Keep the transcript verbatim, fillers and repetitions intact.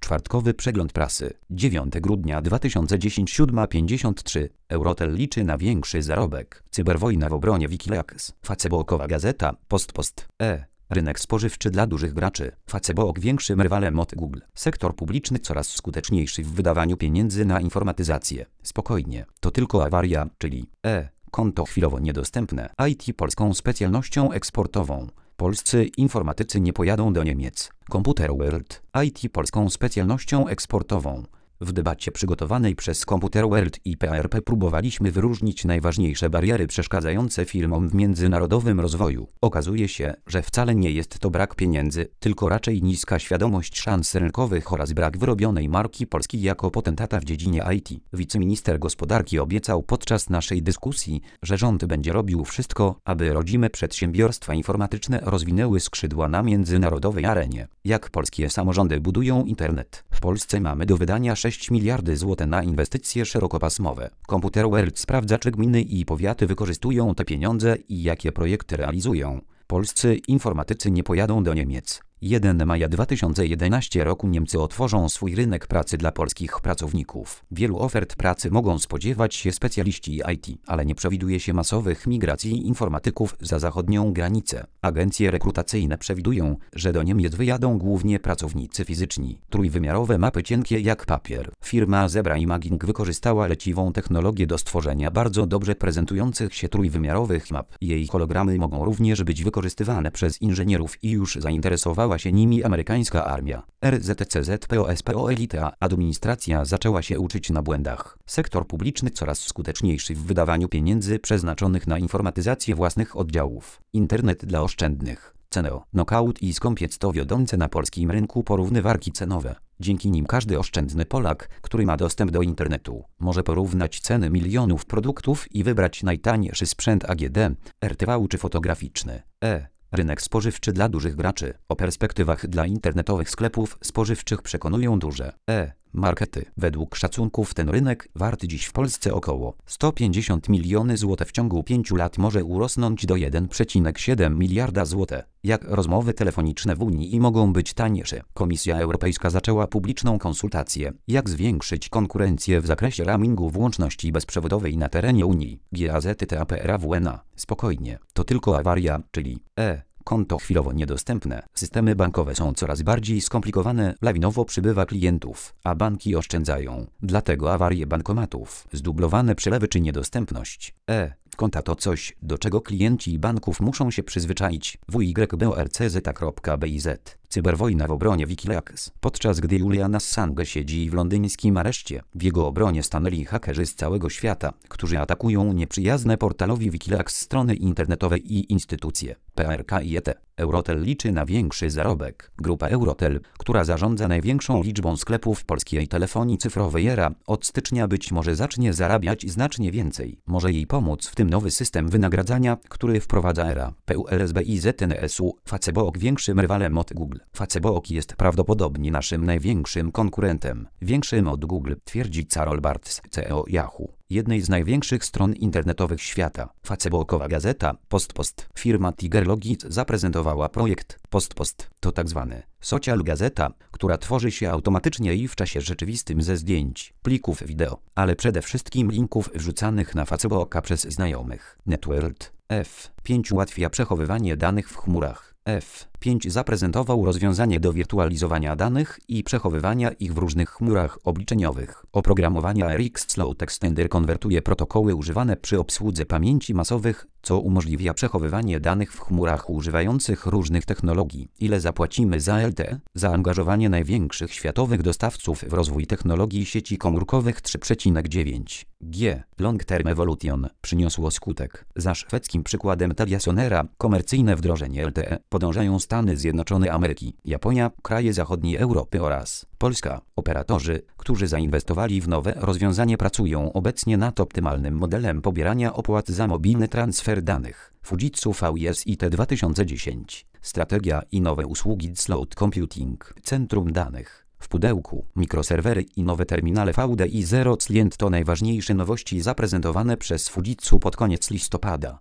Czwartkowy przegląd prasy. dziewiątego grudnia dwa tysiące dziesiątego, siódma pięćdziesiąt trzy. Eurotel liczy na większy zarobek. Cyberwojna w obronie Wikileaks. Facebookowa gazeta. Post Post. E. Rynek spożywczy dla dużych graczy. Facebook większym rywalem od Google. Sektor publiczny coraz skuteczniejszy w wydawaniu pieniędzy na informatyzację. Spokojnie. To tylko awaria, czyli E. Konto chwilowo niedostępne. I T polską specjalnością eksportową. Polscy informatycy nie pojadą do Niemiec. Computer World. I T polską specjalnością eksportową. W debacie przygotowanej przez Computer World i P R P próbowaliśmy wyróżnić najważniejsze bariery przeszkadzające firmom w międzynarodowym rozwoju. Okazuje się, że wcale nie jest to brak pieniędzy, tylko raczej niska świadomość szans rynkowych oraz brak wyrobionej marki Polski jako potentata w dziedzinie I T. Wiceminister gospodarki obiecał podczas naszej dyskusji, że rząd będzie robił wszystko, aby rodzime przedsiębiorstwa informatyczne rozwinęły skrzydła na międzynarodowej arenie. Jak polskie samorządy budują internet? W Polsce mamy do wydania sześć miliardów złotych na inwestycje szerokopasmowe. Computer World sprawdza, czy gminy i powiaty wykorzystują te pieniądze i jakie projekty realizują. Polscy informatycy nie pojadą do Niemiec. pierwszego maja dwa tysiące jedenastego roku Niemcy otworzą swój rynek pracy dla polskich pracowników. Wielu ofert pracy mogą spodziewać się specjaliści I T, ale nie przewiduje się masowych migracji informatyków za zachodnią granicę. Agencje rekrutacyjne przewidują, że do Niemiec wyjadą głównie pracownicy fizyczni. Trójwymiarowe mapy cienkie jak papier. Firma Zebra Imaging wykorzystała leciwą technologię do stworzenia bardzo dobrze prezentujących się trójwymiarowych map. Jej hologramy mogą również być wykorzystywane przez inżynierów i już zainteresowała się nimi amerykańska armia. R Z C Z P O S P O Elite. Administracja zaczęła się uczyć na błędach. Sektor publiczny coraz skuteczniejszy w wydawaniu pieniędzy przeznaczonych na informatyzację własnych oddziałów. Internet dla oszczędnych. Ceneo, Knockout i Skąpiec to wiodące na polskim rynku porównywarki cenowe. Dzięki nim każdy oszczędny Polak, który ma dostęp do internetu, może porównać ceny milionów produktów i wybrać najtańszy sprzęt A G D, R T V czy fotograficzny. E. Rynek spożywczy dla dużych graczy. O perspektywach dla internetowych sklepów spożywczych przekonują duże E. markety. Według szacunków ten rynek, warty dziś w Polsce około sto pięćdziesiąt milionów złotych, w ciągu pięciu lat może urosnąć do jeden przecinek siedem miliarda złotych. Jak rozmowy telefoniczne w Unii mogą być tańsze? Komisja Europejska zaczęła publiczną konsultację, jak zwiększyć konkurencję w zakresie roamingu włączności bezprzewodowej na terenie Unii. GAZTAPRAWNA. Spokojnie. To tylko awaria, czyli E. Konto chwilowo niedostępne. Systemy bankowe są coraz bardziej skomplikowane, lawinowo przybywa klientów, a banki oszczędzają. Dlatego awarie bankomatów, zdublowane przelewy czy niedostępność E. konta to coś, do czego klienci banków muszą się przyzwyczaić. W Y B O R C Z kropka B I Z. Cyberwojna w obronie Wikileaks. Podczas gdy Julian Assange siedzi w londyńskim areszcie, w jego obronie stanęli hakerzy z całego świata, którzy atakują nieprzyjazne portalowi Wikileaks strony internetowe i instytucje. P R K i E T. Eurotel liczy na większy zarobek. Grupa Eurotel, która zarządza największą liczbą sklepów polskiej telefonii cyfrowej E R A, od stycznia być może zacznie zarabiać znacznie więcej. Może jej pomóc w tym nowy system wynagradzania, który wprowadza E R A. P U L S B I Z N S U. Facebook większym rywalem od Google. Facebook jest prawdopodobnie naszym największym konkurentem. Większym od Google, twierdzi Carol Bartz, C E O Yahoo, jednej z największych stron internetowych świata. Facebookowa gazeta Post Post. Firma Tigerlogit zaprezentowała projekt Post Post. To tak zwany social gazeta, która tworzy się automatycznie i w czasie rzeczywistym ze zdjęć, plików wideo, ale przede wszystkim linków wrzucanych na Facebooka przez znajomych. Networld F pięć ułatwia przechowywanie danych w chmurach. F pięć zaprezentował rozwiązanie do wirtualizowania danych i przechowywania ich w różnych chmurach obliczeniowych. Oprogramowania R X Slow Extender konwertuje protokoły używane przy obsłudze pamięci masowych, co umożliwia przechowywanie danych w chmurach używających różnych technologii. Ile zapłacimy za L T E? Zaangażowanie największych światowych dostawców w rozwój technologii sieci komórkowych trzy przecinek dziewięć G. Long Term Evolution przyniosło skutek. Za szwedzkim przykładem Teliasonera komercyjne wdrożenie L T E podążają Stany Zjednoczone Ameryki, Japonia, kraje zachodniej Europy oraz Polska. Operatorzy, którzy zainwestowali w nowe rozwiązanie, pracują obecnie nad optymalnym modelem pobierania opłat za mobilny transfer danych. Fujitsu V S I T dwa tysiące dziesięć. Strategia i nowe usługi Cloud Computing. Centrum danych w pudełku, mikroserwery i nowe terminale V D I zero Client to najważniejsze nowości zaprezentowane przez Fujitsu pod koniec listopada.